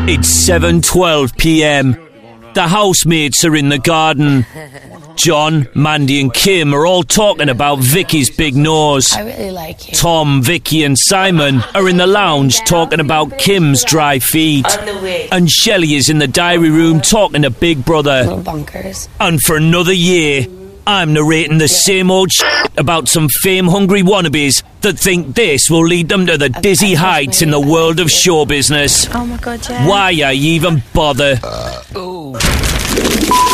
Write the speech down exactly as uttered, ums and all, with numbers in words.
It's seven twelve p m. The housemates are in the garden. John, Mandy and Kim are all talking about Vicky's big nose. I really like you. Tom, Vicky and Simon are in the lounge talking about Kim's dry feet. And Shelley is in the diary room talking to Big Brother. Little bunkers. And for another year, I'm narrating the same old shit about some fame-hungry wannabes that think this will lead them to the dizzy heights in the world of show business. Oh my God, yeah. Why I even bother? Uh, ooh.